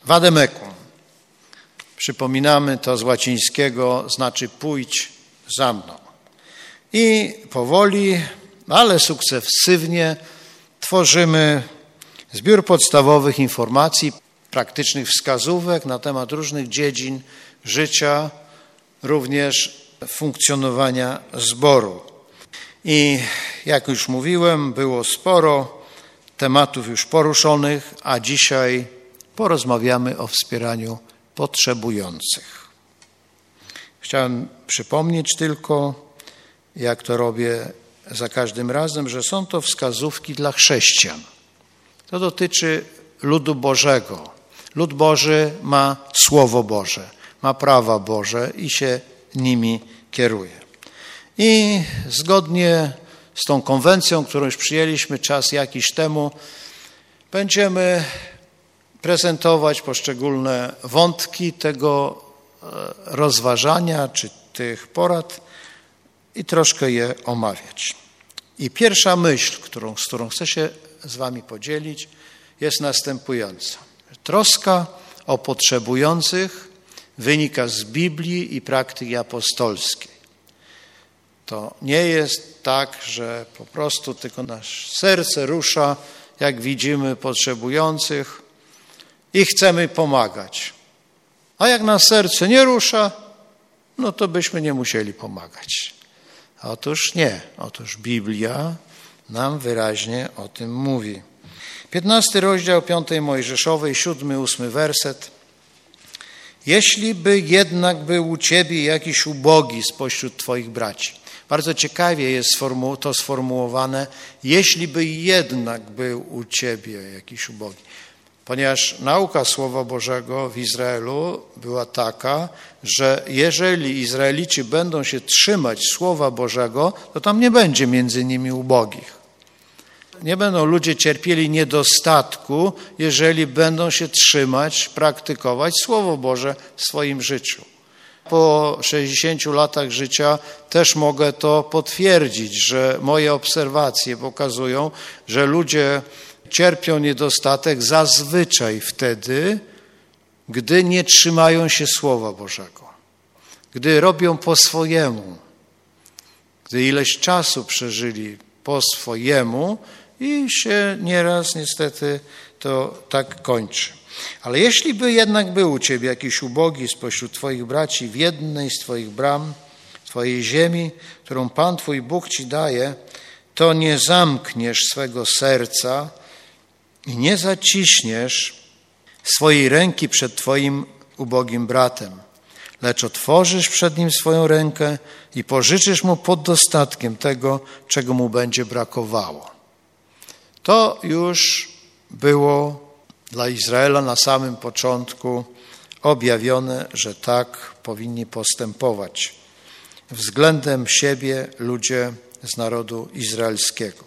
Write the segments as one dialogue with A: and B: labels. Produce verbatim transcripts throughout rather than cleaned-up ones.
A: Vademecum. Przypominamy to z łacińskiego, znaczy pójdź za mną. I powoli, ale sukcesywnie tworzymy zbiór podstawowych informacji, praktycznych wskazówek na temat różnych dziedzin życia, również funkcjonowania zboru. I jak już mówiłem, było sporo tematów już poruszonych, a dzisiaj porozmawiamy o wspieraniu potrzebujących. Chciałem przypomnieć tylko, jak to robię za każdym razem, że są to wskazówki dla chrześcijan. To dotyczy ludu Bożego. Lud Boży ma Słowo Boże, ma prawa Boże i się nimi kieruje. I zgodnie z tą konwencją, którą już przyjęliśmy czas jakiś temu, będziemy prezentować poszczególne wątki tego rozważania czy tych porad i troszkę je omawiać. I pierwsza myśl, którą, z którą chcę się z wami podzielić, jest następująca. Troska o potrzebujących wynika z Biblii i praktyki apostolskiej. To nie jest tak, że po prostu tylko nasze serce rusza, jak widzimy potrzebujących i chcemy pomagać. A jak nas serce nie rusza, no to byśmy nie musieli pomagać. Otóż nie. Otóż Biblia nam wyraźnie o tym mówi. piętnasty rozdział piątej Mojżeszowej, siódmy, ósmy werset. Jeśli by jednak był u ciebie jakiś ubogi spośród twoich braci. Bardzo ciekawie jest to sformułowane, jeśli by jednak był u ciebie jakiś ubogi. Ponieważ nauka Słowa Bożego w Izraelu była taka, że jeżeli Izraelici będą się trzymać Słowa Bożego, to tam nie będzie między nimi ubogich. Nie będą ludzie cierpieli niedostatku, jeżeli będą się trzymać, praktykować Słowo Boże w swoim życiu. Po sześćdziesięciu latach życia też mogę to potwierdzić, że moje obserwacje pokazują, że ludzie cierpią niedostatek zazwyczaj wtedy, gdy nie trzymają się Słowa Bożego, gdy robią po swojemu, gdy ileś czasu przeżyli po swojemu i się nieraz niestety to tak kończy. Ale jeśli by jednak był u ciebie jakiś ubogi spośród twoich braci w jednej z twoich bram, twojej ziemi, którą Pan twój Bóg ci daje, to nie zamkniesz swego serca i nie zaciśniesz swojej ręki przed twoim ubogim bratem, lecz otworzysz przed nim swoją rękę i pożyczysz mu pod dostatkiem tego, czego mu będzie brakowało. To już było dla Izraela na samym początku objawione, że tak powinni postępować względem siebie ludzie z narodu izraelskiego.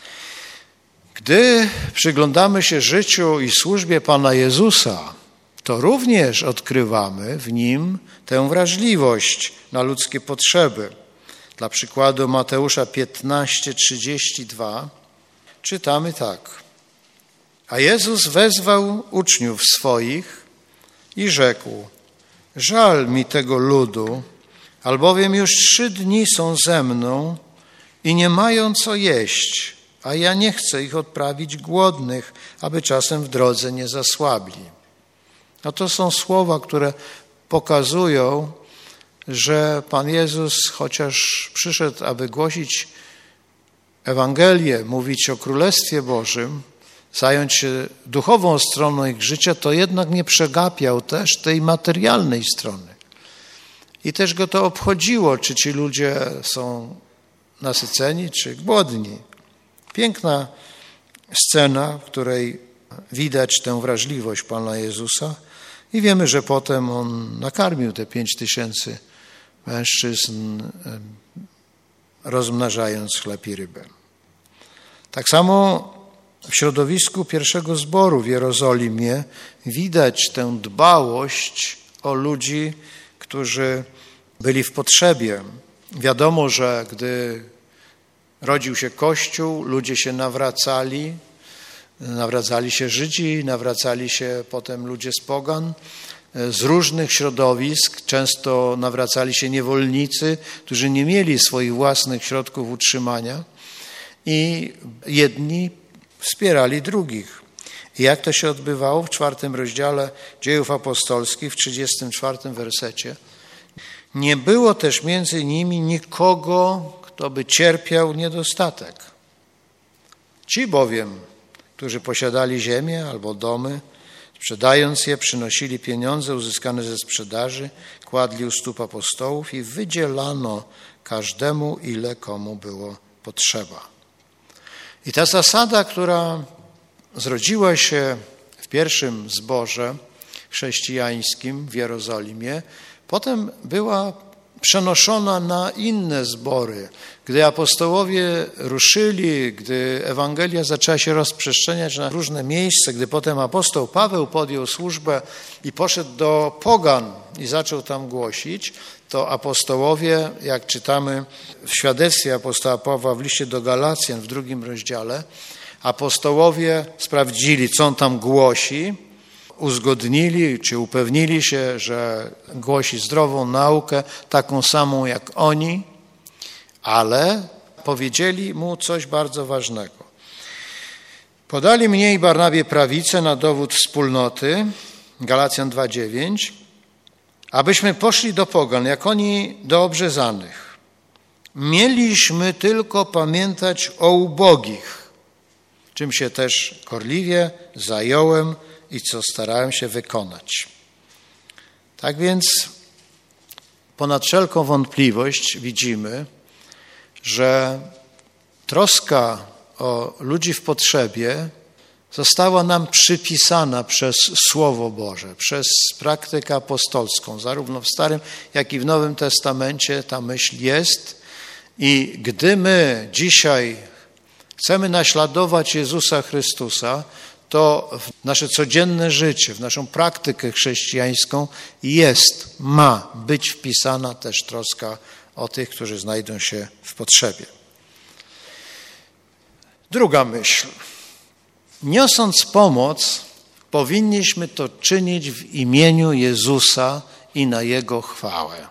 A: Gdy przyglądamy się życiu i służbie Pana Jezusa, to również odkrywamy w Nim tę wrażliwość na ludzkie potrzeby. Dla przykładu Mateusza piętnaście, trzydzieści dwa czytamy tak. A Jezus wezwał uczniów swoich i rzekł, żal mi tego ludu, albowiem już trzy dni są ze mną i nie mają co jeść, a ja nie chcę ich odprawić głodnych, aby czasem w drodze nie zasłabli. No to są słowa, które pokazują, że Pan Jezus, chociaż przyszedł, aby głosić Ewangelię, mówić o Królestwie Bożym, zająć się duchową stroną ich życia, to jednak nie przegapiał też tej materialnej strony. I też go to obchodziło, czy ci ludzie są nasyceni, czy głodni. Piękna scena, w której widać tę wrażliwość Pana Jezusa i wiemy, że potem On nakarmił te pięć tysięcy mężczyzn, rozmnażając chleb i rybę. Tak samo w środowisku pierwszego zboru w Jerozolimie widać tę dbałość o ludzi, którzy byli w potrzebie. Wiadomo, że gdy rodził się Kościół, ludzie się nawracali, nawracali się Żydzi, nawracali się potem ludzie z pogan, z różnych środowisk, często nawracali się niewolnicy, którzy nie mieli swoich własnych środków utrzymania i jedni wspierali drugich. I jak to się odbywało? W czwartym rozdziale Dziejów Apostolskich, w trzydziestym czwartym wersecie. Nie było też między nimi nikogo, kto by cierpiał niedostatek. Ci bowiem, którzy posiadali ziemię albo domy, sprzedając je, przynosili pieniądze uzyskane ze sprzedaży, kładli u stóp apostołów i wydzielano każdemu, ile komu było potrzeba. I ta zasada, która zrodziła się w pierwszym zborze chrześcijańskim w Jerozolimie, potem była przenoszona na inne zbory. Gdy apostołowie ruszyli, gdy Ewangelia zaczęła się rozprzestrzeniać na różne miejsca, gdy potem apostoł Paweł podjął służbę i poszedł do pogan i zaczął tam głosić, to apostołowie, jak czytamy w świadectwie apostoła Pawła w liście do Galacjan w drugim rozdziale, apostołowie sprawdzili, co on tam głosi, uzgodnili czy upewnili się, że głosi zdrową naukę, taką samą jak oni, ale powiedzieli mu coś bardzo ważnego. Podali mnie i Barnabie prawicę na dowód wspólnoty, Galacjan dwa dziewięć, abyśmy poszli do pogan, jak oni do obrzezanych. Mieliśmy tylko pamiętać o ubogich, czym się też gorliwie zająłem i co starałem się wykonać. Tak więc ponad wszelką wątpliwość widzimy, że troska o ludzi w potrzebie została nam przypisana przez Słowo Boże, przez praktykę apostolską. Zarówno w Starym, jak i w Nowym Testamencie ta myśl jest. I gdy my dzisiaj chcemy naśladować Jezusa Chrystusa, to w nasze codzienne życie, w naszą praktykę chrześcijańską jest, ma być wpisana też troska o tych, którzy znajdą się w potrzebie. Druga myśl. Niosąc pomoc, powinniśmy to czynić w imieniu Jezusa i na Jego chwałę.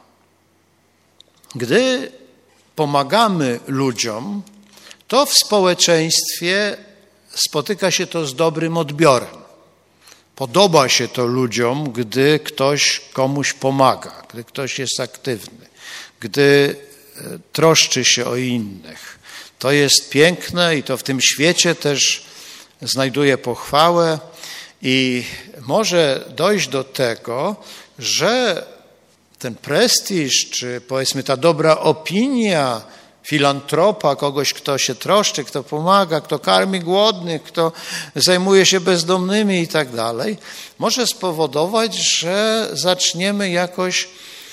A: Gdy pomagamy ludziom, to w społeczeństwie spotyka się to z dobrym odbiorem. Podoba się to ludziom, gdy ktoś komuś pomaga, gdy ktoś jest aktywny, gdy troszczy się o innych. To jest piękne i to w tym świecie też znajduje pochwałę i może dojść do tego, że ten prestiż, czy powiedzmy ta dobra opinia filantropa, kogoś, kto się troszczy, kto pomaga, kto karmi głodnych, kto zajmuje się bezdomnymi i tak dalej, może spowodować, że zaczniemy jakoś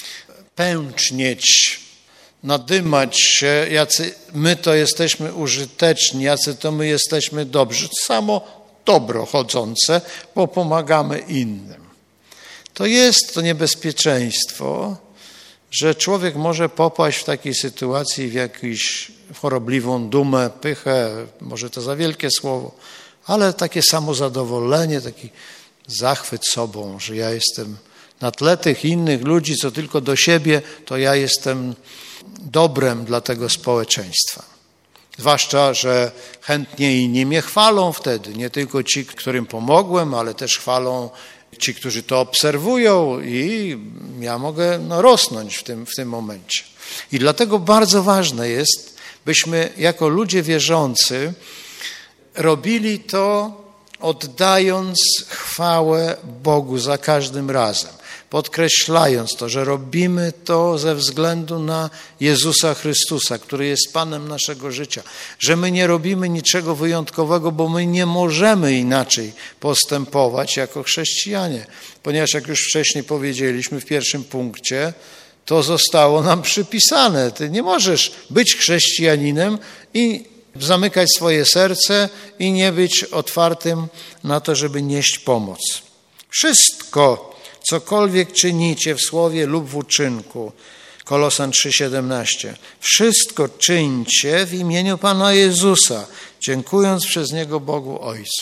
A: pęcznieć, nadymać się, jacy my to jesteśmy użyteczni, jacy to my jesteśmy dobrzy. Samo dobro chodzące, bo pomagamy innym. To jest to niebezpieczeństwo, że człowiek może popaść w takiej sytuacji w jakąś chorobliwą dumę, pychę, może to za wielkie słowo, ale takie samozadowolenie, taki zachwyt sobą, że ja jestem na tle tych innych ludzi, co tylko do siebie, to ja jestem dobrem dla tego społeczeństwa. Zwłaszcza, że chętnie inni mnie chwalą wtedy, nie tylko ci, którym pomogłem, ale też chwalą ci, którzy to obserwują i ja mogę no, rosnąć w tym, w tym momencie. I dlatego bardzo ważne jest, byśmy jako ludzie wierzący robili to, oddając chwałę Bogu za każdym razem, podkreślając to, że robimy to ze względu na Jezusa Chrystusa, który jest Panem naszego życia, że my nie robimy niczego wyjątkowego, bo my nie możemy inaczej postępować jako chrześcijanie, ponieważ jak już wcześniej powiedzieliśmy w pierwszym punkcie, to zostało nam przypisane. Ty nie możesz być chrześcijaninem i zamykać swoje serce i nie być otwartym na to, żeby nieść pomoc. Wszystko, cokolwiek czynicie w słowie lub w uczynku, Kolosan trzy siedemnaście, wszystko czyńcie w imieniu Pana Jezusa, dziękując przez Niego Bogu Ojcu.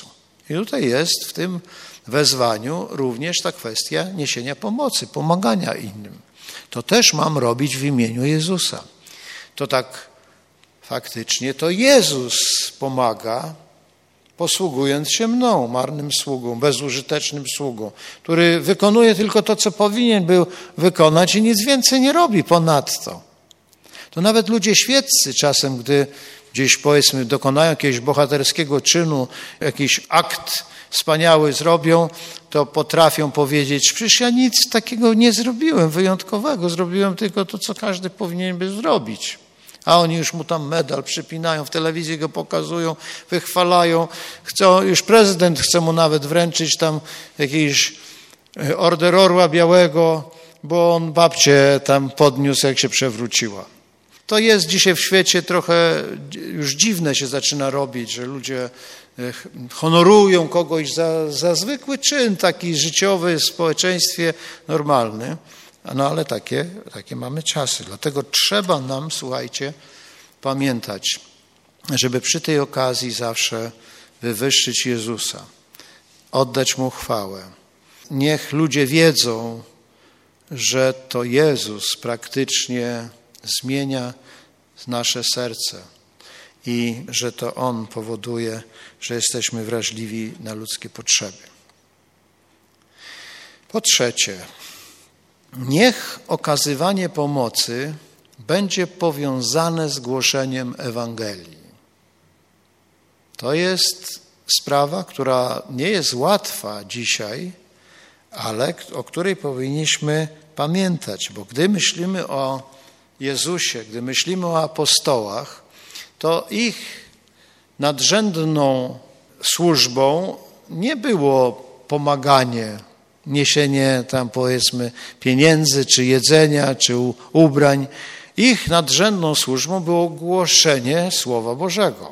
A: I tutaj jest w tym wezwaniu również ta kwestia niesienia pomocy, pomagania innym. To też mam robić w imieniu Jezusa. To tak faktycznie to Jezus pomaga, posługując się mną, marnym sługą, bezużytecznym sługą, który wykonuje tylko to, co powinien był wykonać i nic więcej nie robi ponadto. To nawet ludzie świeccy czasem, gdy gdzieś powiedzmy dokonają jakiegoś bohaterskiego czynu, jakiś akt wspaniały zrobią, to potrafią powiedzieć, przecież ja nic takiego nie zrobiłem wyjątkowego, zrobiłem tylko to, co każdy powinien by zrobić. A oni już mu tam medal przypinają, w telewizji go pokazują, wychwalają. Chcą, już prezydent chce mu nawet wręczyć tam jakiś order Orła Białego, bo on babcię tam podniósł, jak się przewróciła. To jest dzisiaj w świecie trochę już dziwne się zaczyna robić, że ludzie honorują kogoś za, za zwykły czyn, taki życiowy w społeczeństwie normalny. No ale takie, takie mamy czasy. Dlatego trzeba nam, słuchajcie, pamiętać, żeby przy tej okazji zawsze wywyższyć Jezusa, oddać Mu chwałę. Niech ludzie wiedzą, że to Jezus praktycznie zmienia nasze serce i że to On powoduje, że jesteśmy wrażliwi na ludzkie potrzeby. Po trzecie, niech okazywanie pomocy będzie powiązane z głoszeniem Ewangelii. To jest sprawa, która nie jest łatwa dzisiaj, ale o której powinniśmy pamiętać, bo gdy myślimy o Jezusie, gdy myślimy o apostołach, to ich nadrzędną służbą nie było pomaganie, niesienie tam powiedzmy pieniędzy, czy jedzenia, czy ubrań. Ich nadrzędną służbą było głoszenie Słowa Bożego.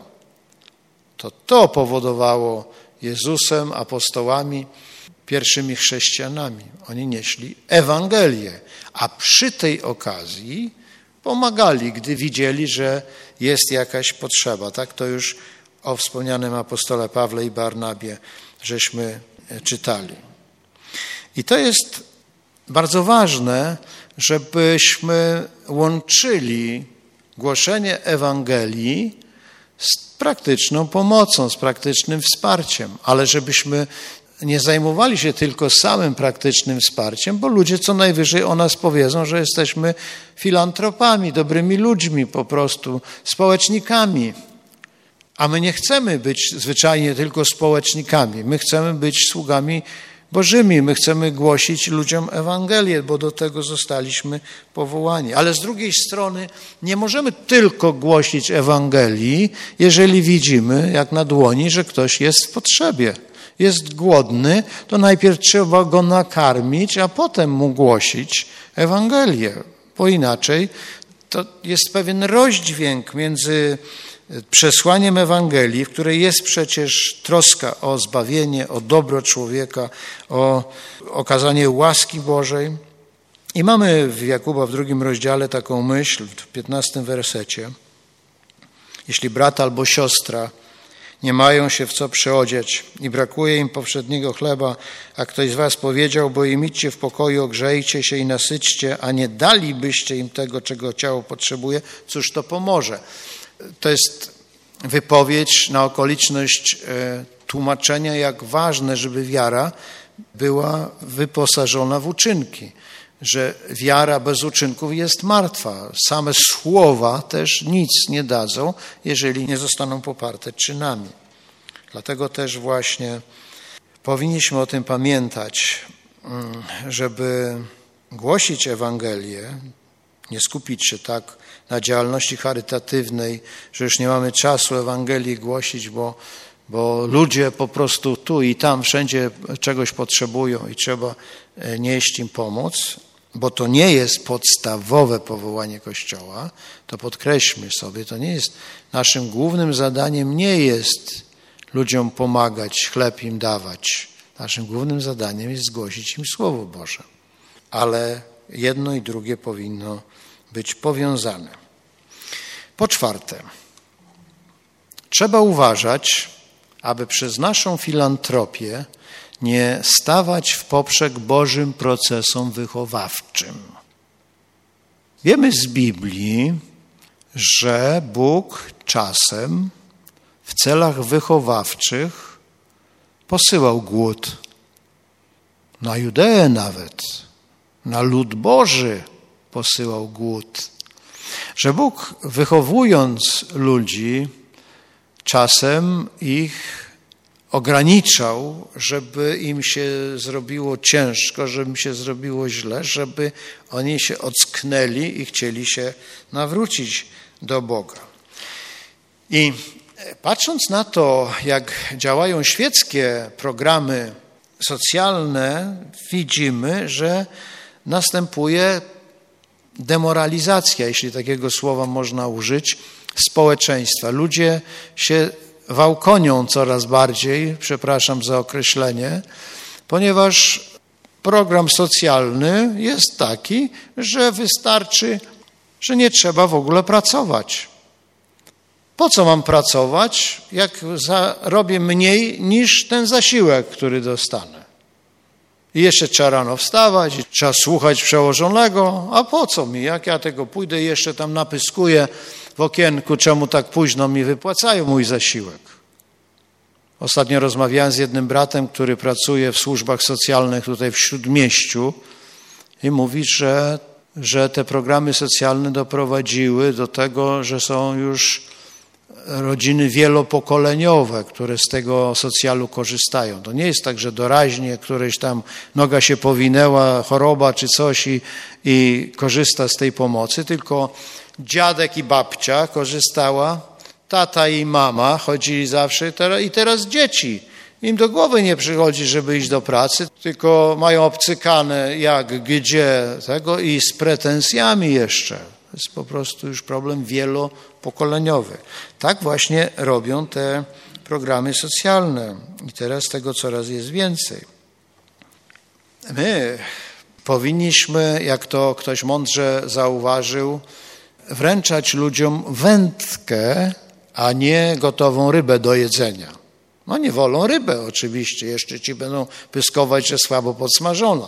A: To to powodowało Jezusem, apostołami, pierwszymi chrześcijanami. Oni nieśli Ewangelię, a przy tej okazji pomagali, gdy widzieli, że jest jakaś potrzeba. Tak to już o wspomnianym apostole Pawle i Barnabie żeśmy czytali. I to jest bardzo ważne, żebyśmy łączyli głoszenie Ewangelii z praktyczną pomocą, z praktycznym wsparciem, ale żebyśmy nie zajmowali się tylko samym praktycznym wsparciem, bo ludzie co najwyżej o nas powiedzą, że jesteśmy filantropami, dobrymi ludźmi, po prostu społecznikami. A my nie chcemy być zwyczajnie tylko społecznikami. My chcemy być sługami Bożymi. My chcemy głosić ludziom Ewangelię, bo do tego zostaliśmy powołani. Ale z drugiej strony nie możemy tylko głosić Ewangelii, jeżeli widzimy, jak na dłoni, że ktoś jest w potrzebie. Jest głodny, to najpierw trzeba go nakarmić, a potem mu głosić Ewangelię. Bo inaczej to jest pewien rozdźwięk między przesłaniem Ewangelii, w której jest przecież troska o zbawienie, o dobro człowieka, o okazanie łaski Bożej. I mamy w Jakuba w drugim rozdziale taką myśl, w piętnastym wersecie. Jeśli brat albo siostra nie mają się w co przyodziać i brakuje im powszedniego chleba, a ktoś z was powiedział, bo im idźcie w pokoju, ogrzejcie się i nasyćcie, a nie dalibyście im tego, czego ciało potrzebuje, cóż to pomoże? To jest wypowiedź na okoliczność tłumaczenia, jak ważne, żeby wiara była wyposażona w uczynki, że wiara bez uczynków jest martwa. Same słowa też nic nie dadzą, jeżeli nie zostaną poparte czynami. Dlatego też właśnie powinniśmy o tym pamiętać, żeby głosić Ewangelię, nie skupić się tak na działalności charytatywnej, że już nie mamy czasu Ewangelii głosić, bo, bo ludzie po prostu tu i tam wszędzie czegoś potrzebują i trzeba nieść im pomoc, bo to nie jest podstawowe powołanie Kościoła, to podkreślmy sobie, to nie jest naszym głównym zadaniem, nie jest ludziom pomagać, chleb im dawać. Naszym głównym zadaniem jest głosić im Słowo Boże. Ale jedno i drugie powinno być powiązane. Po czwarte, trzeba uważać, aby przez naszą filantropię nie stawać w poprzek Bożym procesom wychowawczym. Wiemy z Biblii, że Bóg czasem w celach wychowawczych posyłał głód. Na Judeę nawet, na lud Boży posyłał głód. Że Bóg, wychowując ludzi, czasem ich ograniczał, żeby im się zrobiło ciężko, żeby im się zrobiło źle, żeby oni się ocknęli i chcieli się nawrócić do Boga. I patrząc na to, jak działają świeckie programy socjalne, widzimy, że następuje demoralizacja, jeśli takiego słowa można użyć, społeczeństwa. Ludzie się wałkonią coraz bardziej, przepraszam za określenie, ponieważ program socjalny jest taki, że wystarczy, że nie trzeba w ogóle pracować. Po co mam pracować, jak zarobię mniej niż ten zasiłek, który dostanę? I jeszcze trzeba rano wstawać, i trzeba słuchać przełożonego, a po co mi, jak ja tego pójdę i jeszcze tam napyskuję w okienku, czemu tak późno mi wypłacają mój zasiłek. Ostatnio rozmawiałem z jednym bratem, który pracuje w służbach socjalnych tutaj w Śródmieściu i mówi, że, że te programy socjalne doprowadziły do tego, że są już rodziny wielopokoleniowe, które z tego socjalu korzystają. To nie jest tak, że doraźnie któreś tam noga się powinęła, choroba czy coś i, i korzysta z tej pomocy, tylko dziadek i babcia korzystała, tata i mama chodzili zawsze i teraz dzieci. Im do głowy nie przychodzi, żeby iść do pracy, tylko mają obcykane jak, gdzie tego i z pretensjami jeszcze. To jest po prostu już problem wielopokoleniowy. Tak właśnie robią te programy socjalne i teraz tego coraz jest więcej. My powinniśmy, jak to ktoś mądrze zauważył, wręczać ludziom wędkę, a nie gotową rybę do jedzenia. No nie wolą rybę oczywiście, jeszcze ci będą pyskować, że słabo podsmażona,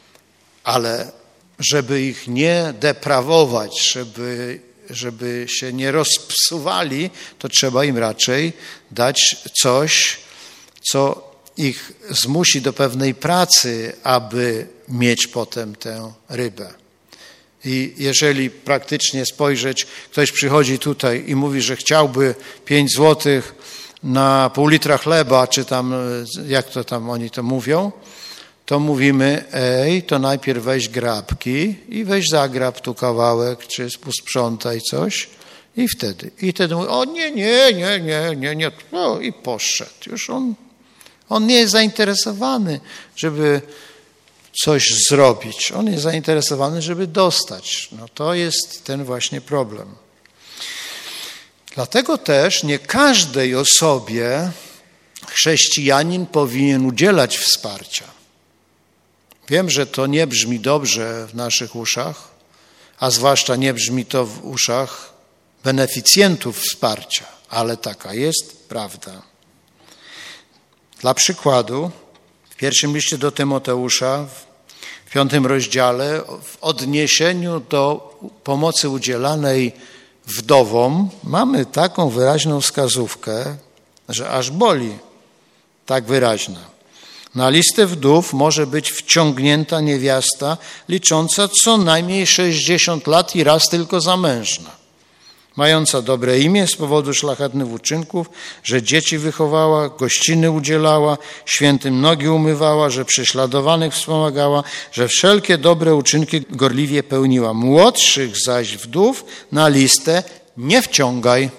A: ale żeby ich nie deprawować, żeby, żeby się nie rozpsuwali, to trzeba im raczej dać coś, co ich zmusi do pewnej pracy, aby mieć potem tę rybę. I jeżeli praktycznie spojrzeć, ktoś przychodzi tutaj i mówi, że chciałby pięć złotych na pół litra chleba, czy tam, jak to tam oni to mówią, to mówimy, ej, to najpierw weź grabki i weź zagrab tu kawałek, czy posprzątaj coś i wtedy. I wtedy mówi, o nie, nie, nie, nie, nie, nie, no i poszedł. Już on, on nie jest zainteresowany, żeby coś zrobić. On jest zainteresowany, żeby dostać. No to jest ten właśnie problem. Dlatego też nie każdej osobie chrześcijanin powinien udzielać wsparcia. Wiem, że to nie brzmi dobrze w naszych uszach, a zwłaszcza nie brzmi to w uszach beneficjentów wsparcia, ale taka jest prawda. Dla przykładu, w pierwszym liście do Tymoteusza, w piątym rozdziale, w odniesieniu do pomocy udzielanej wdowom, mamy taką wyraźną wskazówkę, że aż boli, tak wyraźna. Na listę wdów może być wciągnięta niewiasta licząca co najmniej sześćdziesiąt lat i raz tylko zamężna, mająca dobre imię z powodu szlachetnych uczynków, że dzieci wychowała, gościny udzielała, świętym nogi umywała, że prześladowanych wspomagała, że wszelkie dobre uczynki gorliwie pełniła. Młodszych zaś wdów na listę nie wciągaj.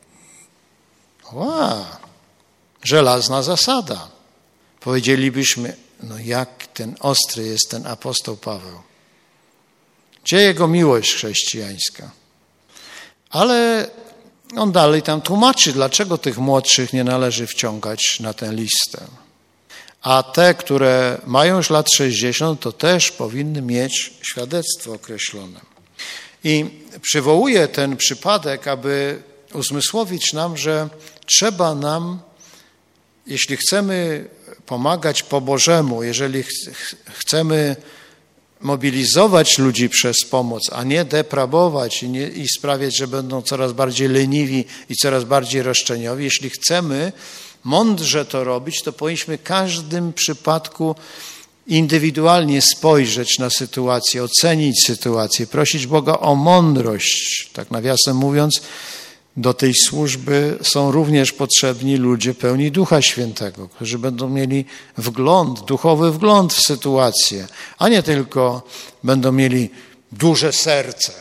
A: Wow, żelazna zasada. Powiedzielibyśmy, no jak ten ostry jest ten apostoł Paweł. Gdzie jego miłość chrześcijańska? Ale on dalej tam tłumaczy, dlaczego tych młodszych nie należy wciągać na tę listę. A te, które mają już lat sześćdziesiąt, to też powinny mieć świadectwo określone. I przywołuję ten przypadek, aby uzmysłowić nam, że trzeba nam jeśli chcemy pomagać po Bożemu, jeżeli ch chcemy mobilizować ludzi przez pomoc, a nie deprawować i, nie, i sprawiać, że będą coraz bardziej leniwi i coraz bardziej roszczeniowi, jeśli chcemy mądrze to robić, to powinniśmy w każdym przypadku indywidualnie spojrzeć na sytuację, ocenić sytuację, prosić Boga o mądrość. Tak nawiasem mówiąc, do tej służby są również potrzebni ludzie pełni Ducha Świętego, którzy będą mieli wgląd, duchowy wgląd w sytuację, a nie tylko będą mieli duże serce.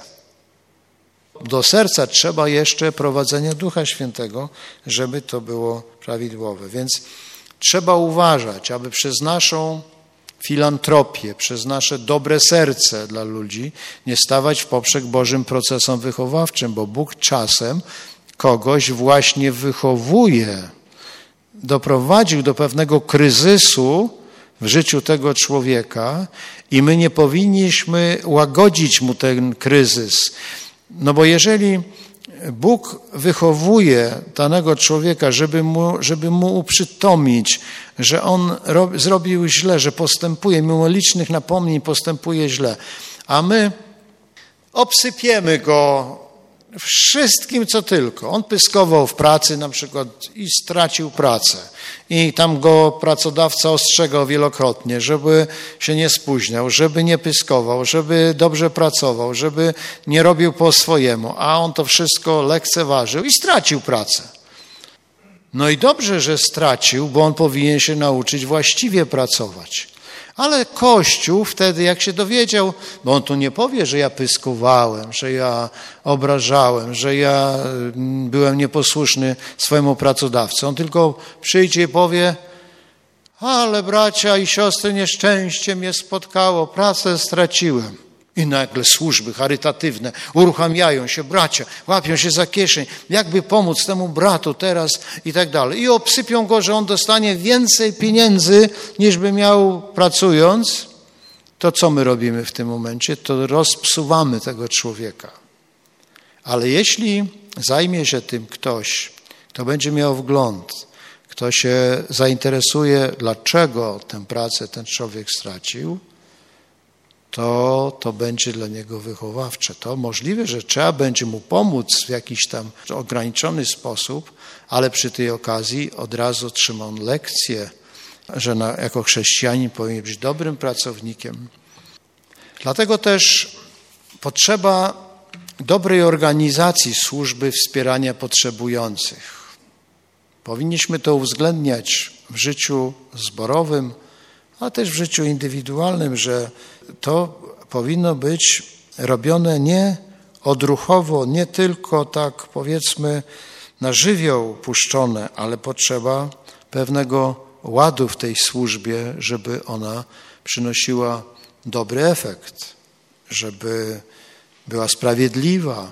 A: Do serca trzeba jeszcze prowadzenia Ducha Świętego, żeby to było prawidłowe. Więc trzeba uważać, aby przez naszą filantropię, przez nasze dobre serce dla ludzi nie stawać w poprzek Bożym procesom wychowawczym, bo Bóg czasem kogoś właśnie wychowuje. Doprowadził do pewnego kryzysu w życiu tego człowieka i my nie powinniśmy łagodzić mu ten kryzys. No bo jeżeli Bóg wychowuje danego człowieka, żeby mu, żeby mu uprzytomić, że on rob, zrobił źle, że postępuje, mimo licznych napomnień postępuje źle, a my obsypiemy go wszystkim, co tylko. On pyskował w pracy na przykład i stracił pracę. I tam go pracodawca ostrzegał wielokrotnie, żeby się nie spóźniał, żeby nie pyskował, żeby dobrze pracował, żeby nie robił po swojemu. A on to wszystko lekceważył i stracił pracę. No i dobrze, że stracił, bo on powinien się nauczyć właściwie pracować. Ale Kościół wtedy, jak się dowiedział, bo on tu nie powie, że ja pyskowałem, że ja obrażałem, że ja byłem nieposłuszny swojemu pracodawcy. On tylko przyjdzie i powie, ale bracia i siostry, nieszczęście mnie spotkało, pracę straciłem. I nagle służby charytatywne uruchamiają się, bracia, łapią się za kieszeń, jakby pomóc temu bratu teraz i tak dalej. I obsypią go, że on dostanie więcej pieniędzy, niż by miał pracując. To co my robimy w tym momencie? To rozpsuwamy tego człowieka. Ale jeśli zajmie się tym ktoś, kto będzie miał wgląd, kto się zainteresuje, dlaczego tę pracę ten człowiek stracił, to to będzie dla niego wychowawcze. To możliwe, że trzeba będzie mu pomóc w jakiś tam ograniczony sposób, ale przy tej okazji od razu otrzyma on lekcję, że na, jako chrześcijanin powinien być dobrym pracownikiem. Dlatego też potrzeba dobrej organizacji służby wspierania potrzebujących. Powinniśmy to uwzględniać w życiu zborowym, a też w życiu indywidualnym, że to powinno być robione nie odruchowo, nie tylko tak powiedzmy na żywioł puszczone, ale potrzeba pewnego ładu w tej służbie, żeby ona przynosiła dobry efekt, żeby była sprawiedliwa,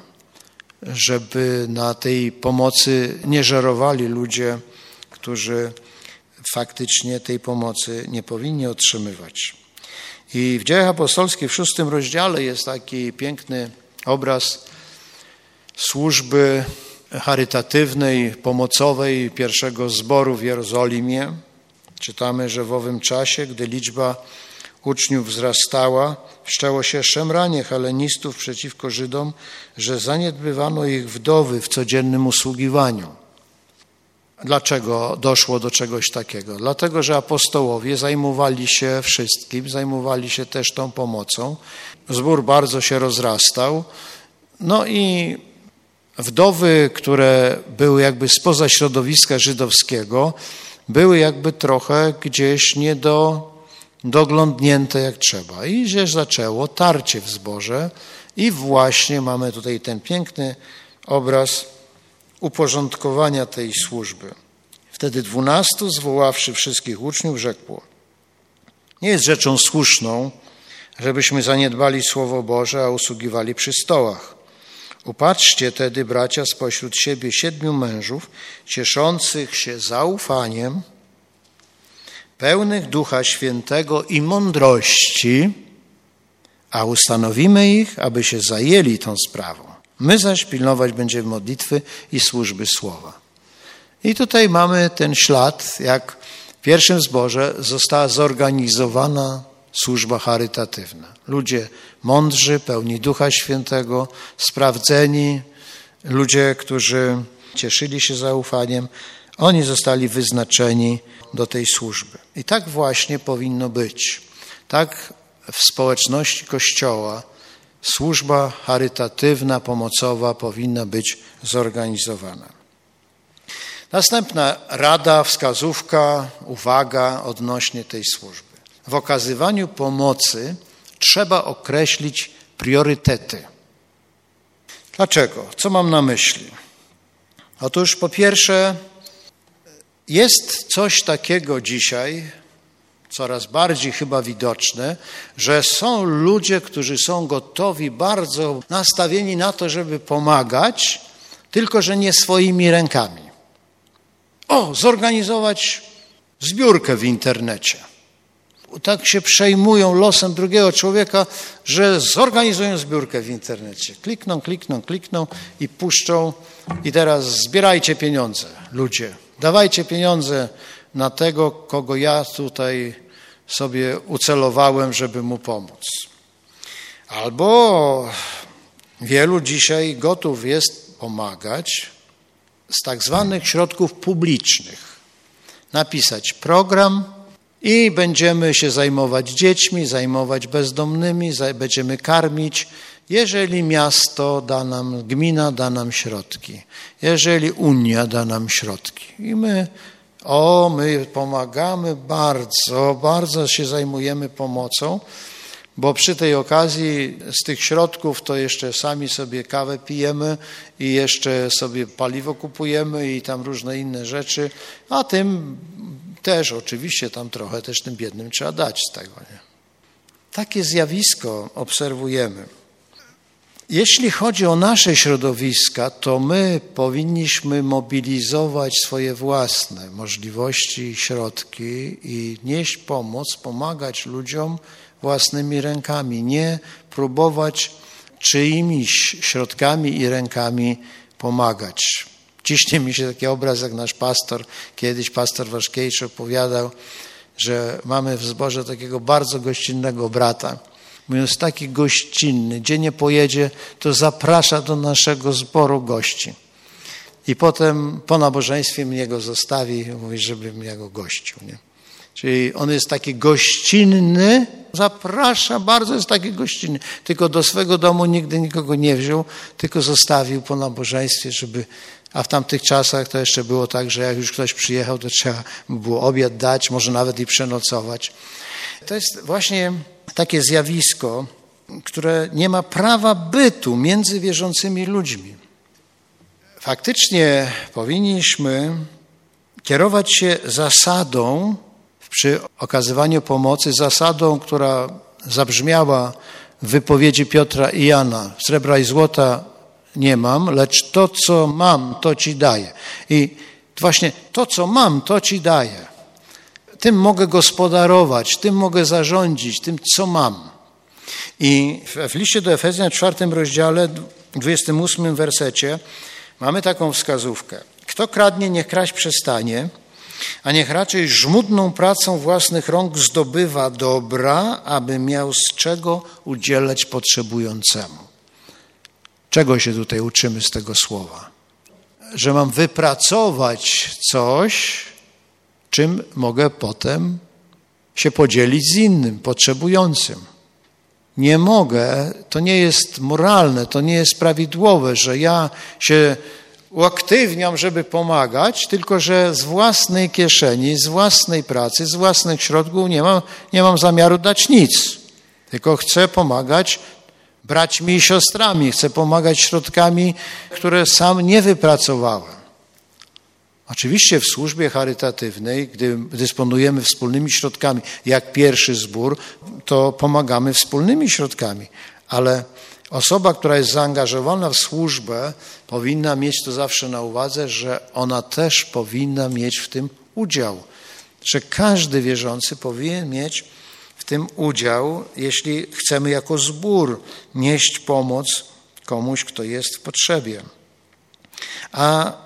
A: żeby na tej pomocy nie żerowali ludzie, którzy faktycznie tej pomocy nie powinni otrzymywać. I w Dziejach Apostolskich w szóstym rozdziale jest taki piękny obraz służby charytatywnej, pomocowej pierwszego zboru w Jerozolimie. Czytamy, że w owym czasie, gdy liczba uczniów wzrastała, wszczęło się szemranie helenistów przeciwko Żydom, że zaniedbywano ich wdowy w codziennym usługiwaniu. Dlaczego doszło do czegoś takiego? Dlatego, że apostołowie zajmowali się wszystkim, zajmowali się też tą pomocą. Zbór bardzo się rozrastał. No i wdowy, które były jakby spoza środowiska żydowskiego, były jakby trochę gdzieś nie do, doglądnięte jak trzeba. I się zaczęło tarcie w zborze i właśnie mamy tutaj ten piękny obraz uporządkowania tej służby. Wtedy dwunastu, zwoławszy wszystkich uczniów, rzekło: nie jest rzeczą słuszną, żebyśmy zaniedbali Słowo Boże, a usługiwali przy stołach. Upatrzcie tedy, bracia, spośród siebie siedmiu mężów, cieszących się zaufaniem, pełnych Ducha Świętego i mądrości, a ustanowimy ich, aby się zajęli tą sprawą. My zaś pilnować będziemy modlitwy i służby słowa. I tutaj mamy ten ślad, jak w pierwszym zborze została zorganizowana służba charytatywna. Ludzie mądrzy, pełni Ducha Świętego, sprawdzeni, ludzie, którzy cieszyli się zaufaniem, oni zostali wyznaczeni do tej służby. I tak właśnie powinno być. Tak w społeczności Kościoła służba charytatywna, pomocowa powinna być zorganizowana. Następna rada, wskazówka, uwaga odnośnie tej służby. W okazywaniu pomocy trzeba określić priorytety. Dlaczego? Co mam na myśli? Otóż po pierwsze, jest coś takiego dzisiaj, coraz bardziej chyba widoczne, że są ludzie, którzy są gotowi, bardzo nastawieni na to, żeby pomagać, tylko że nie swoimi rękami. O, zorganizować zbiórkę w internecie. Tak się przejmują losem drugiego człowieka, że zorganizują zbiórkę w internecie. Klikną, klikną, klikną i puszczą i teraz zbierajcie pieniądze, ludzie. Dawajcie pieniądze na tego, kogo ja tutaj sobie ucelowałem, żeby mu pomóc. Albo wielu dzisiaj gotów jest pomagać z tak zwanych środków publicznych. Napisać program i będziemy się zajmować dziećmi, zajmować bezdomnymi, będziemy karmić, jeżeli miasto da nam, gmina da nam środki, jeżeli Unia da nam środki. I my, o, my pomagamy bardzo, bardzo się zajmujemy pomocą, bo przy tej okazji z tych środków to jeszcze sami sobie kawę pijemy i jeszcze sobie paliwo kupujemy i tam różne inne rzeczy, a tym też oczywiście tam trochę też tym biednym trzeba dać z tego. Nie? Takie zjawisko obserwujemy. Jeśli chodzi o nasze środowiska, to my powinniśmy mobilizować swoje własne możliwości i środki i nieść pomoc, pomagać ludziom własnymi rękami, nie próbować czyimiś środkami i rękami pomagać. Ciśnie mi się taki obraz, jak nasz pastor, kiedyś pastor Waszkiewicz opowiadał, że mamy w zborze takiego bardzo gościnnego brata. Mówiąc, taki gościnny, gdzie nie pojedzie, to zaprasza do naszego zboru gości. I potem po nabożeństwie mnie go zostawi i mówi, żebym ja go gościł. Nie? Czyli on jest taki gościnny, zaprasza, bardzo jest taki gościnny. Tylko do swego domu nigdy nikogo nie wziął, tylko zostawił po nabożeństwie, żeby... A w tamtych czasach to jeszcze było tak, że jak już ktoś przyjechał, to trzeba było obiad dać, może nawet i przenocować. To jest właśnie takie zjawisko, które nie ma prawa bytu między wierzącymi ludźmi. Faktycznie powinniśmy kierować się zasadą, przy okazywaniu pomocy, zasadą, która zabrzmiała w wypowiedzi Piotra i Jana. Srebra i złota nie mam, lecz to, co mam, to ci daję. I właśnie to, co mam, to ci daję. Tym mogę gospodarować, tym mogę zarządzić, tym, co mam. I w liście do Efezjan, w czwartym rozdziale, dwudziestym ósmym wersecie mamy taką wskazówkę. Kto kradnie, niech kraść przestanie, a niech raczej żmudną pracą własnych rąk zdobywa dobra, aby miał z czego udzielać potrzebującemu. Czego się tutaj uczymy z tego słowa? Że mam wypracować coś, czym mogę potem się podzielić z innym, potrzebującym. Nie mogę, to nie jest moralne, to nie jest prawidłowe, że ja się uaktywniam, żeby pomagać, tylko że z własnej kieszeni, z własnej pracy, z własnych środków nie mam, nie mam zamiaru dać nic. Tylko chcę pomagać braćmi i siostrami, chcę pomagać środkami, które sam nie wypracowałem. Oczywiście w służbie charytatywnej, gdy dysponujemy wspólnymi środkami, jak pierwszy zbór, to pomagamy wspólnymi środkami, ale osoba, która jest zaangażowana w służbę, powinna mieć to zawsze na uwadze, że ona też powinna mieć w tym udział, że każdy wierzący powinien mieć w tym udział, jeśli chcemy jako zbór nieść pomoc komuś, kto jest w potrzebie. A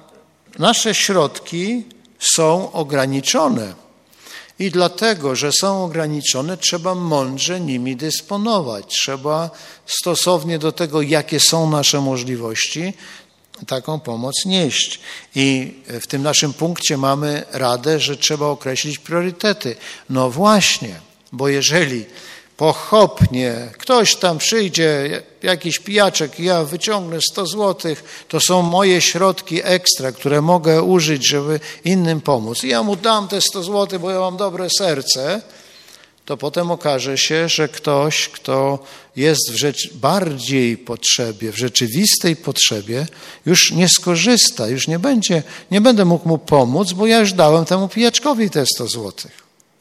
A: nasze środki są ograniczone i dlatego, że są ograniczone, trzeba mądrze nimi dysponować. Trzeba stosownie do tego, jakie są nasze możliwości, taką pomoc nieść. I w tym naszym punkcie mamy radę, że trzeba określić priorytety. No właśnie, bo jeżeli pochopnie ktoś tam przyjdzie, jakiś pijaczek, ja wyciągnę sto złotych, to są moje środki ekstra, które mogę użyć, żeby innym pomóc. I ja mu dam te sto złotych, bo ja mam dobre serce, to potem okaże się, że ktoś, kto jest w rzecz bardziej potrzebie, w rzeczywistej potrzebie, już nie skorzysta, już nie będzie, nie będę mógł mu pomóc, bo ja już dałem temu pijaczkowi te sto złotych.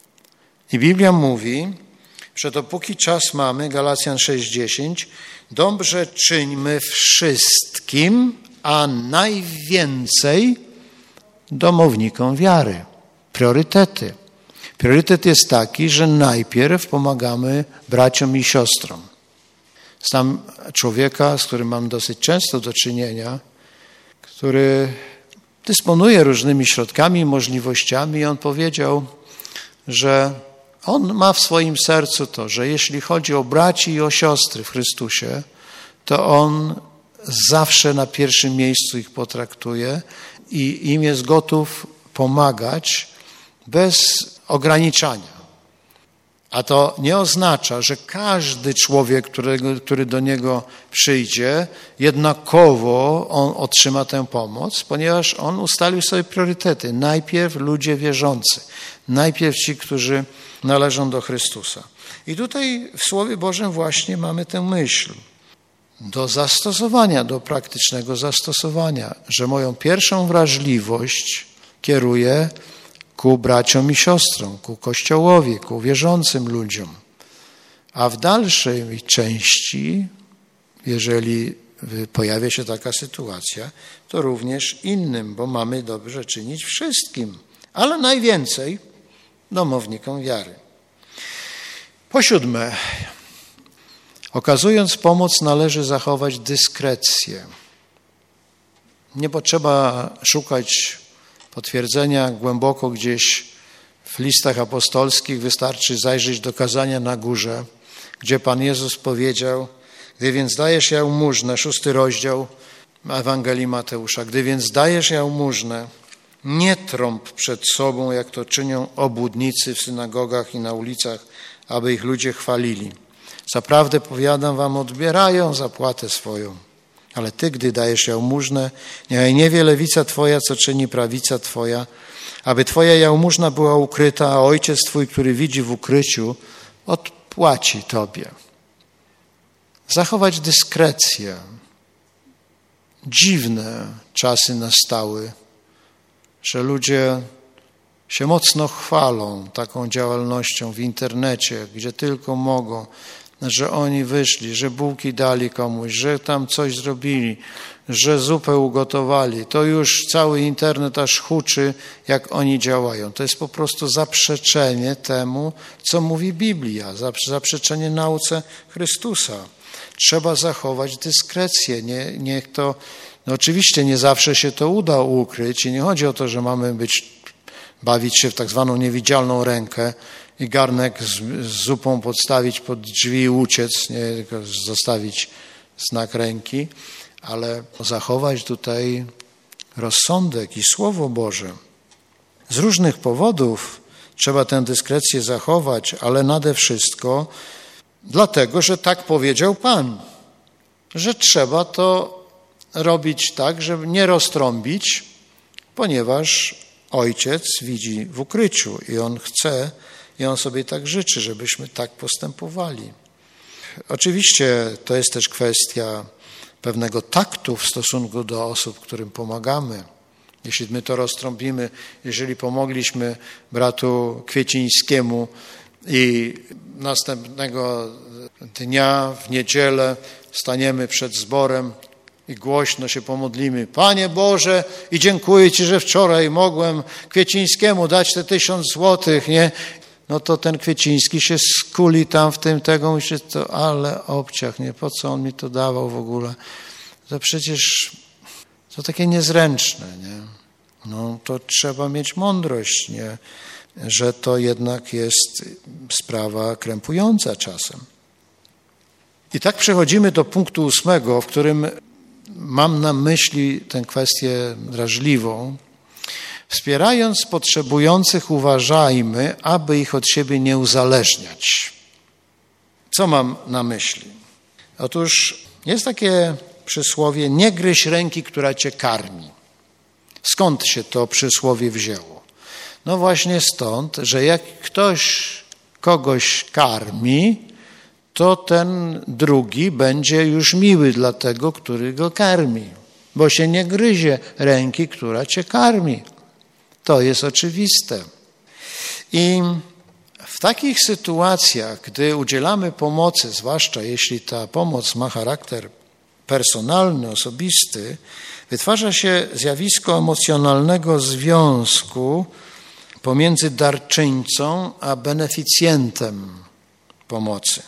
A: I Biblia mówi, że dopóki czas mamy, Galacjan sześć dziesięć, dobrze czyńmy wszystkim, a najwięcej domownikom wiary. Priorytety. Priorytet jest taki, że najpierw pomagamy braciom i siostrom. Znam człowieka, z którym mam dosyć często do czynienia, który dysponuje różnymi środkami i możliwościami i on powiedział, że on ma w swoim sercu to, że jeśli chodzi o braci i o siostry w Chrystusie, to on zawsze na pierwszym miejscu ich potraktuje i im jest gotów pomagać bez ograniczania. A to nie oznacza, że każdy człowiek, którego, który do niego przyjdzie, jednakowo on otrzyma tę pomoc, ponieważ on ustalił sobie priorytety. Najpierw ludzie wierzący, najpierw ci, którzy należą do Chrystusa. I tutaj w Słowie Bożym właśnie mamy tę myśl do zastosowania, do praktycznego zastosowania, że moją pierwszą wrażliwość kieruję ku braciom i siostrom, ku Kościołowi, ku wierzącym ludziom. A w dalszej części, jeżeli pojawia się taka sytuacja, to również innym, bo mamy dobrze czynić wszystkim, ale najwięcej domownikom wiary. Po siódme, okazując pomoc, należy zachować dyskrecję. Nie potrzeba szukać potwierdzenia głęboko gdzieś w listach apostolskich, wystarczy zajrzeć do kazania na górze, gdzie Pan Jezus powiedział, gdy więc dajesz jałmużnę, szósty rozdział Ewangelii Mateusza, gdy więc dajesz jałmużnę, nie trąb przed sobą, jak to czynią obłudnicy w synagogach i na ulicach, aby ich ludzie chwalili. Zaprawdę powiadam wam, odbierają zapłatę swoją. Ale ty, gdy dajesz jałmużnę, niechaj nie wie lewica twoja, co czyni prawica twoja, aby twoja jałmużna była ukryta, a Ojciec twój, który widzi w ukryciu, odpłaci tobie. Zachować dyskrecję. Dziwne czasy nastały, że ludzie się mocno chwalą taką działalnością w internecie, gdzie tylko mogą, że oni wyszli, że bułki dali komuś, że tam coś zrobili, że zupę ugotowali. To już cały internet aż huczy, jak oni działają. To jest po prostu zaprzeczenie temu, co mówi Biblia, zaprzeczenie nauce Chrystusa. Trzeba zachować dyskrecję. Nie, niech to, no oczywiście nie zawsze się to uda ukryć i nie chodzi o to, że mamy być, bawić się w tak zwaną niewidzialną rękę i garnek z, z zupą podstawić pod drzwi i uciec, nie tylko zostawić znak ręki, ale zachować tutaj rozsądek i Słowo Boże. Z różnych powodów trzeba tę dyskrecję zachować, ale nade wszystko dlatego, że tak powiedział Pan, że trzeba to robić tak, żeby nie roztrąbić, ponieważ Ojciec widzi w ukryciu i On chce, i On sobie tak życzy, żebyśmy tak postępowali. Oczywiście to jest też kwestia pewnego taktu w stosunku do osób, którym pomagamy. Jeśli my to roztrąbimy, jeżeli pomogliśmy bratu Kwiecińskiemu i następnego dnia w niedzielę staniemy przed zborem i głośno się pomodlimy. Panie Boże, i dziękuję Ci, że wczoraj mogłem Kwiecińskiemu dać te tysiąc złotych, nie? No to ten Kwieciński się skuli tam w tym tego, myśli, to ale obciach, nie? Po co on mi to dawał w ogóle? To przecież to takie niezręczne, nie? No to trzeba mieć mądrość, nie? Że to jednak jest sprawa krępująca czasem. I tak przechodzimy do punktu ósmego, w którym mam na myśli tę kwestię drażliwą. Wspierając potrzebujących, uważajmy, aby ich od siebie nie uzależniać. Co mam na myśli? Otóż jest takie przysłowie: nie gryź ręki, która cię karmi. Skąd się to przysłowie wzięło? No właśnie stąd, że jak ktoś kogoś karmi, to ten drugi będzie już miły dla tego, który go karmi, bo się nie gryzie ręki, która cię karmi. To jest oczywiste. I w takich sytuacjach, gdy udzielamy pomocy, zwłaszcza jeśli ta pomoc ma charakter personalny, osobisty, wytwarza się zjawisko emocjonalnego związku pomiędzy darczyńcą a beneficjentem pomocy.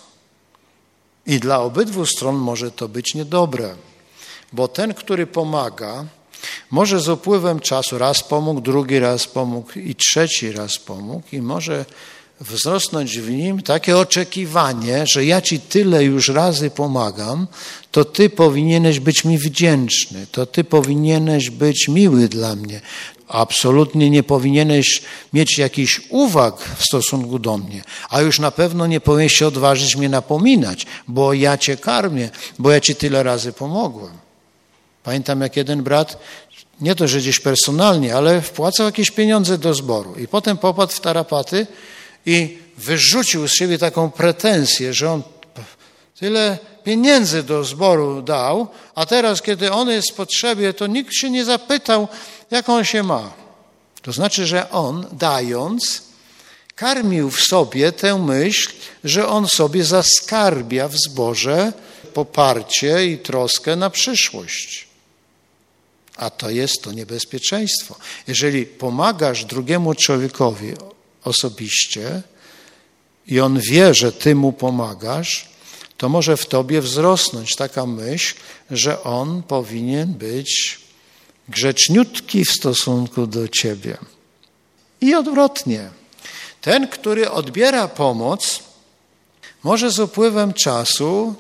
A: I dla obydwu stron może to być niedobre, bo ten, który pomaga, może z upływem czasu raz pomógł, drugi raz pomógł i trzeci raz pomógł i może wzrosnąć w nim takie oczekiwanie, że ja ci tyle już razy pomagam, to ty powinieneś być mi wdzięczny, to ty powinieneś być miły dla mnie. Absolutnie nie powinieneś mieć jakichś uwag w stosunku do mnie, a już na pewno nie powinieneś się odważyć mnie napominać, bo ja cię karmię, bo ja ci tyle razy pomogłem. Pamiętam, jak jeden brat, nie to, że gdzieś personalnie, ale wpłacał jakieś pieniądze do zboru i potem popadł w tarapaty i wyrzucił z siebie taką pretensję, że on tyle pieniędzy do zboru dał, a teraz, kiedy on jest w potrzebie, to nikt się nie zapytał, jak on się ma. To znaczy, że on, dając, karmił w sobie tę myśl, że on sobie zaskarbia w zborze poparcie i troskę na przyszłość. A to jest to niebezpieczeństwo. Jeżeli pomagasz drugiemu człowiekowi osobiście i on wie, że ty mu pomagasz, to może w tobie wzrosnąć taka myśl, że on powinien być grzeczniutki w stosunku do ciebie. I odwrotnie. Ten, który odbiera pomoc, może z upływem czasu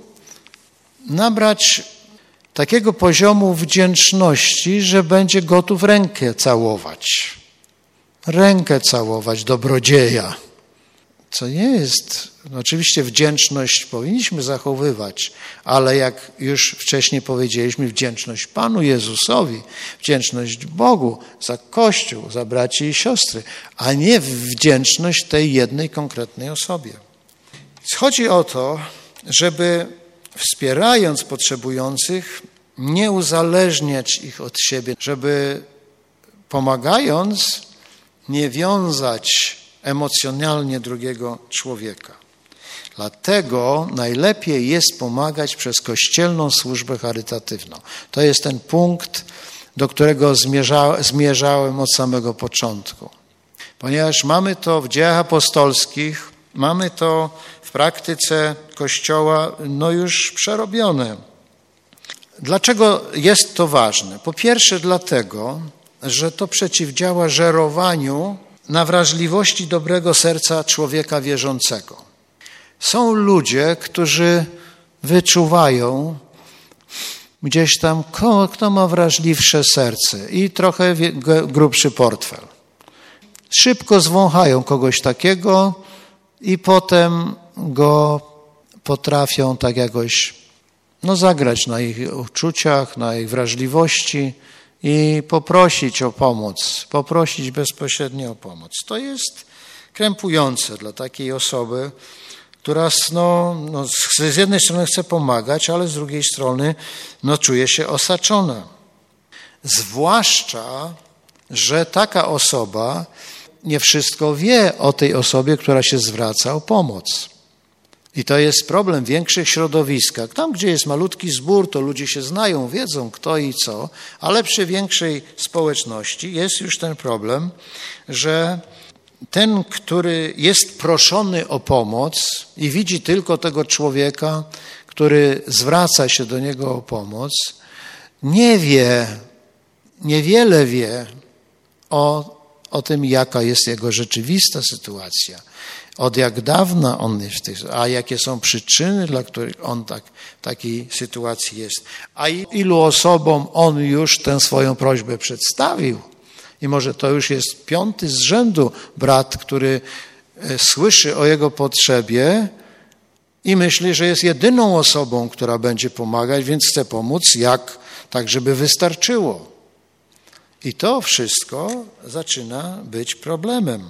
A: nabrać takiego poziomu wdzięczności, że będzie gotów rękę całować. Rękę całować dobrodzieja. Co nie jest, no oczywiście wdzięczność powinniśmy zachowywać, ale jak już wcześniej powiedzieliśmy, wdzięczność Panu Jezusowi, wdzięczność Bogu za Kościół, za braci i siostry, a nie wdzięczność tej jednej konkretnej osobie. Chodzi o to, żeby wspierając potrzebujących, nie uzależniać ich od siebie, żeby pomagając, nie wiązać emocjonalnie drugiego człowieka. Dlatego najlepiej jest pomagać przez kościelną służbę charytatywną. To jest ten punkt, do którego zmierza, zmierzałem od samego początku. Ponieważ mamy to w dziejach apostolskich, mamy to w praktyce Kościoła no już przerobione. Dlaczego jest to ważne? Po pierwsze dlatego, że to przeciwdziała żerowaniu na wrażliwości dobrego serca człowieka wierzącego. Są ludzie, którzy wyczuwają gdzieś tam, kto, kto ma wrażliwsze serce i trochę grubszy portfel. Szybko zwąchają kogoś takiego i potem go potrafią tak jakoś no, zagrać na ich uczuciach, na ich wrażliwości i poprosić o pomoc, poprosić bezpośrednio o pomoc. To jest krępujące dla takiej osoby, która no, no, z jednej strony chce pomagać, ale z drugiej strony no, czuje się osaczona. Zwłaszcza, że taka osoba nie wszystko wie o tej osobie, która się zwraca o pomoc. I to jest problem w większych środowiskach. Tam, gdzie jest malutki zbór, to ludzie się znają, wiedzą kto i co, ale przy większej społeczności jest już ten problem, że ten, który jest proszony o pomoc i widzi tylko tego człowieka, który zwraca się do niego o pomoc, nie wie, niewiele wie o, o tym, jaka jest jego rzeczywista sytuacja. Od jak dawna on jest w tej, a jakie są przyczyny, dla których on tak, w takiej sytuacji jest. A ilu osobom on już tę swoją prośbę przedstawił. I może to już jest piąty z rzędu brat, który słyszy o jego potrzebie i myśli, że jest jedyną osobą, która będzie pomagać, więc chce pomóc, jak tak, żeby wystarczyło. I to wszystko zaczyna być problemem.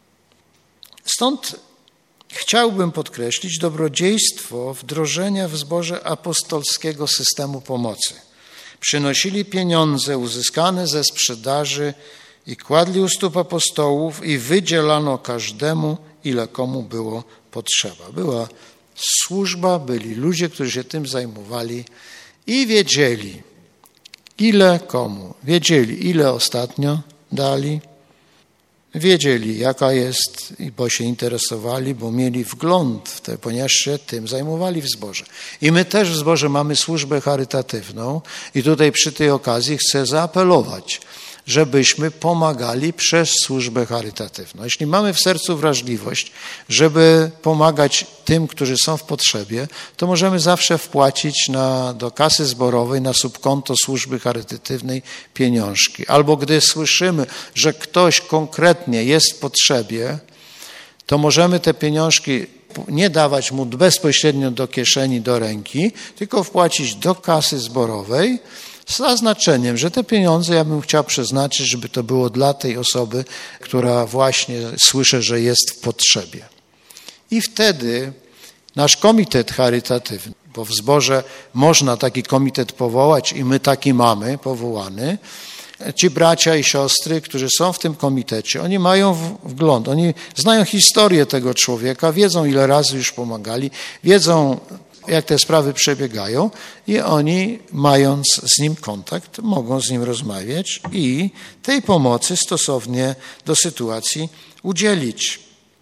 A: Stąd chciałbym podkreślić dobrodziejstwo wdrożenia w zborze apostolskiego systemu pomocy. Przynosili pieniądze uzyskane ze sprzedaży i kładli u stóp apostołów i wydzielano każdemu, ile komu było potrzeba. Była służba, byli ludzie, którzy się tym zajmowali i wiedzieli, ile komu. Wiedzieli, ile ostatnio dali. Wiedzieli, jaka jest, bo się interesowali, bo mieli wgląd w te, ponieważ się tym zajmowali w zborze. I my też w zborze mamy służbę charytatywną i tutaj przy tej okazji chcę zaapelować, żebyśmy pomagali przez służbę charytatywną. Jeśli mamy w sercu wrażliwość, żeby pomagać tym, którzy są w potrzebie, to możemy zawsze wpłacić na, do kasy zborowej, na subkonto służby charytatywnej pieniążki. Albo gdy słyszymy, że ktoś konkretnie jest w potrzebie, to możemy te pieniążki nie dawać mu bezpośrednio do kieszeni, do ręki, tylko wpłacić do kasy zborowej, z zaznaczeniem, że te pieniądze ja bym chciał przeznaczyć, żeby to było dla tej osoby, która właśnie słyszę, że jest w potrzebie. I wtedy nasz komitet charytatywny, bo w zborze można taki komitet powołać i my taki mamy powołany, ci bracia i siostry, którzy są w tym komitecie, oni mają wgląd, oni znają historię tego człowieka, wiedzą, ile razy już pomagali, wiedzą, jak te sprawy przebiegają i oni, mając z nim kontakt, mogą z nim rozmawiać i tej pomocy stosownie do sytuacji udzielić.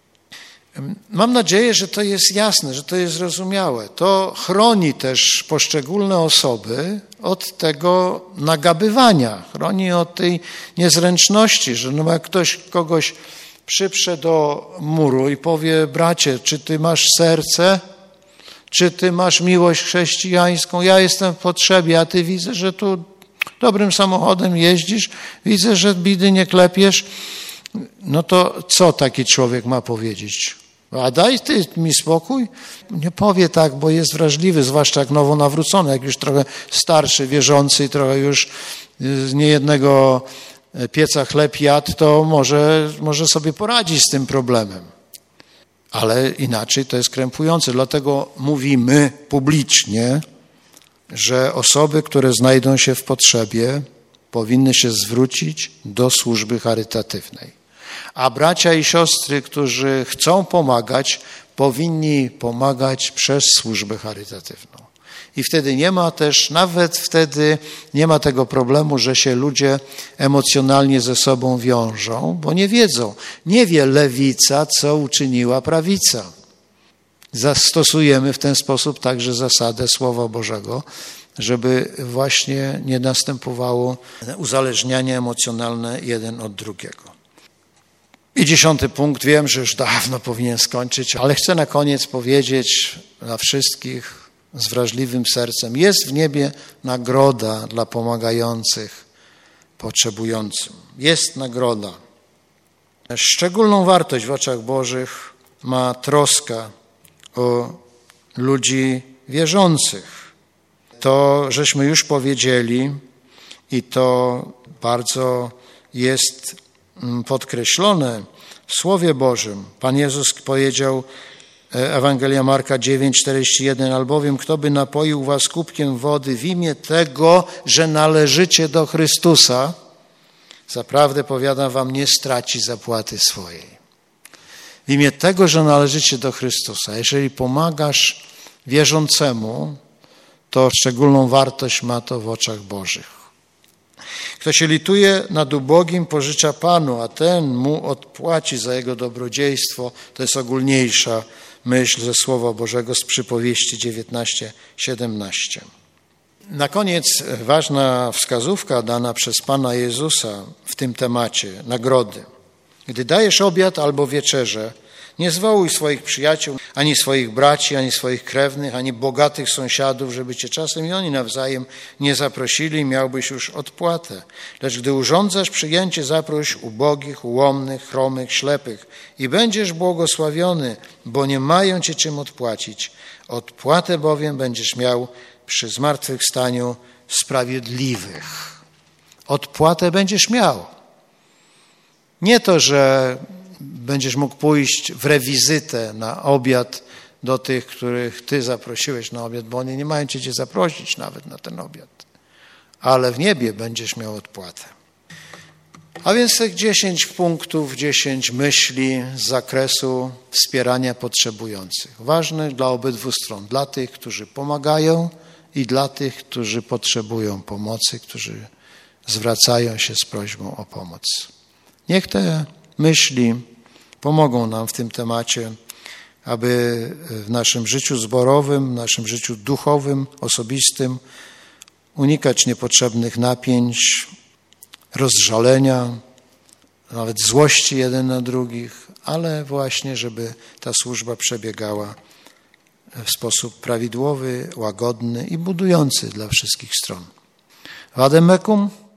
A: Mam nadzieję, że to jest jasne, że to jest zrozumiałe. To chroni też poszczególne osoby od tego nagabywania, chroni od tej niezręczności, że no jak ktoś kogoś przyprze do muru i powie: bracie, czy ty masz serce? Czy ty masz miłość chrześcijańską? Ja jestem w potrzebie, a ty widzę, że tu dobrym samochodem jeździsz, widzę, że bidy nie klepiesz. No to co taki człowiek ma powiedzieć? A daj ty mi spokój? Nie powie tak, bo jest wrażliwy, zwłaszcza jak nowo nawrócony, jak już trochę starszy, wierzący i trochę już z niejednego pieca chleb jadł, to może, może sobie poradzić z tym problemem. Ale inaczej to jest krępujące. Dlatego mówimy publicznie, że osoby, które znajdą się w potrzebie, powinny się zwrócić do służby charytatywnej. A bracia i siostry, którzy chcą pomagać, powinni pomagać przez służbę charytatywną. I wtedy nie ma też, nawet wtedy nie ma tego problemu, że się ludzie emocjonalnie ze sobą wiążą, bo nie wiedzą. Nie wie lewica, co uczyniła prawica. Zastosujemy w ten sposób także zasadę Słowa Bożego, żeby właśnie nie następowało uzależnianie emocjonalne jeden od drugiego. I dziesiąty punkt, wiem, że już dawno powinien skończyć, ale chcę na koniec powiedzieć dla wszystkich z wrażliwym sercem: jest w niebie nagroda dla pomagających potrzebującym. Jest nagroda. Szczególną wartość w oczach Bożych ma troska o ludzi wierzących. To żeśmy już powiedzieli i to bardzo jest podkreślone w Słowie Bożym. Pan Jezus powiedział, Ewangelia Marka dziewięć, czterdzieści jeden, albowiem kto by napoił was kubkiem wody w imię tego, że należycie do Chrystusa, zaprawdę powiadam wam, nie straci zapłaty swojej. W imię tego, że należycie do Chrystusa. Jeżeli pomagasz wierzącemu, to szczególną wartość ma to w oczach Bożych. Kto się lituje nad ubogim, pożycza Panu, a ten mu odpłaci za jego dobrodziejstwo. To jest ogólniejsza myśl ze Słowa Bożego z Przypowieści dziewiętnaście, siedemnaście. Na koniec ważna wskazówka dana przez Pana Jezusa w tym temacie, nagrody. Gdy dajesz obiad albo wieczerzę, nie zwołuj swoich przyjaciół, ani swoich braci, ani swoich krewnych, ani bogatych sąsiadów, żeby cię czasem i oni nawzajem nie zaprosili, miałbyś już odpłatę. Lecz gdy urządzasz przyjęcie, zaproś ubogich, ułomnych, chromych, ślepych i będziesz błogosławiony, bo nie mają cię czym odpłacić. Odpłatę bowiem będziesz miał przy zmartwychwstaniu sprawiedliwych. Odpłatę będziesz miał. Nie to, że będziesz mógł pójść w rewizytę na obiad do tych, których ty zaprosiłeś na obiad, bo oni nie mają cię gdzie zaprosić nawet na ten obiad. Ale w niebie będziesz miał odpłatę. A więc tych dziesięć punktów, dziesięć myśli z zakresu wspierania potrzebujących. Ważnych dla obydwu stron. Dla tych, którzy pomagają i dla tych, którzy potrzebują pomocy, którzy zwracają się z prośbą o pomoc. Niech te myśli pomogą nam w tym temacie, aby w naszym życiu zborowym, w naszym życiu duchowym, osobistym unikać niepotrzebnych napięć, rozżalenia, nawet złości jeden na drugich, ale właśnie, żeby ta służba przebiegała w sposób prawidłowy, łagodny i budujący dla wszystkich stron. Vadem mecum.